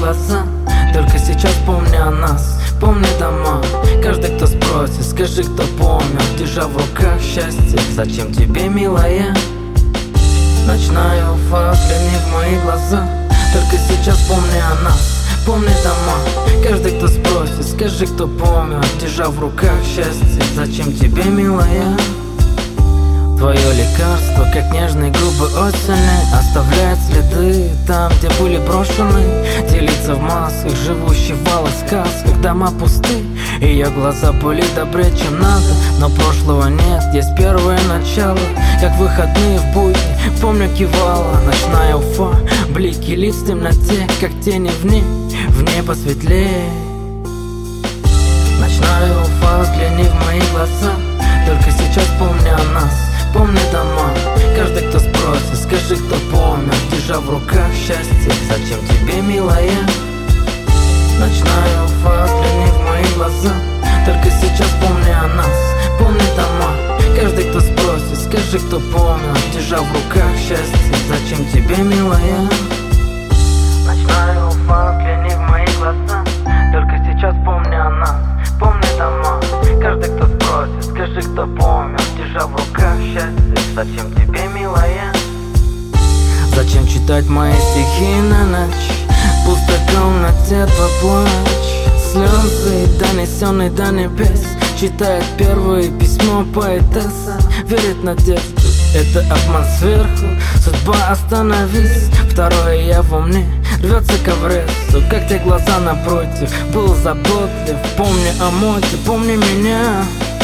глаза. Только сейчас помни о нас, помни дома. Каждый, кто спросит, скажи, кто помнит, держа в руках счастье. Зачем тебе, милая? Ночная Уфа, взгляни в мои глаза. Только сейчас помни о нас, помни дома. Каждый, кто спросит, скажи, кто помнит, держа в руках счастье. Зачем тебе, милая? Твое лекарство, как нежные губы осени, оставляет следы там, где были брошены. Делится в масках, живущий в алых сказках. Дома пусты, ее глаза были добрее, чем надо. Но прошлого нет, есть первое начало. Как выходные в будни, помню, кивала ночная Уфа. Блики лиц в темноте, как тени в небо светлее. Ночная Уфа, взгляни в мои глаза. Только сейчас помни о нас, помни дома. Каждый, кто спросит, скажи, кто помнит, держа в руках счастье. Зачем тебе, милая? Ночная Уфа, взгляни в мои глаза. Только сейчас помни о нас, помни дома. Каждый, кто спросит, скажи, кто помнит, держа в руках счастье. Зачем тебе, милая? Ночная Уфа, взгляни в мои глаза. Только сейчас помни о нас, помни дома. Каждый, кто спросит, скажи, кто помнит, держа в руках счастье. Зачем тебе, милая? Зачем читать мои стихи на ночь? В пустой комнате твой плач. Слезы, донесенные до небес. Читает первое письмо поэтесса. Верит в надежду, это обман сверху. Судьба, остановись. Второе я во мне рвется к Эвересту. Как те глаза напротив, был заботлив. Помни о моде, помни меня.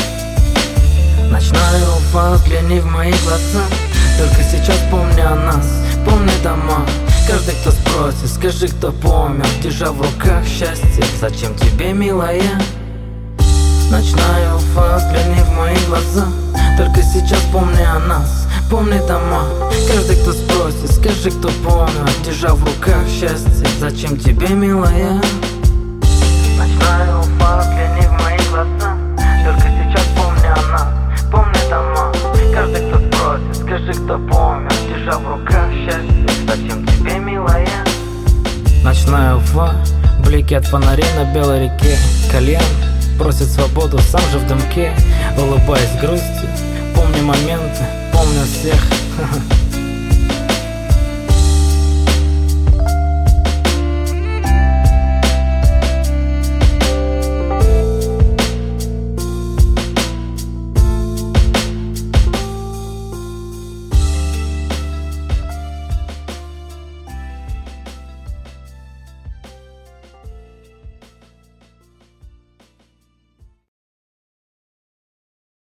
Ночная Уфа, взгляни в мои глаза. Только сейчас помни о нас, помни дома. Каждый, кто спросит, скажи, кто помнит, держа в руках счастье. Зачем тебе, милая? Ночная Уфа, взгляни в мои глаза. Только сейчас помни о нас, помни дома. Каждый, кто спросит, скажи, кто помнит, держа в руках счастье. Зачем тебе, милая? Ночная Уфа, взгляни в мои глаза. Только сейчас помни о нас, помни дома. Каждый, кто спросит, скажи, кто помнит, держа в руках счастье. Зачем тебе, милая? Ночная Уфа, блики от фонарей на белой реке. Кальян просит свободу, сам же в дымке. Улыбаясь грустью, помни моменты, помню всех.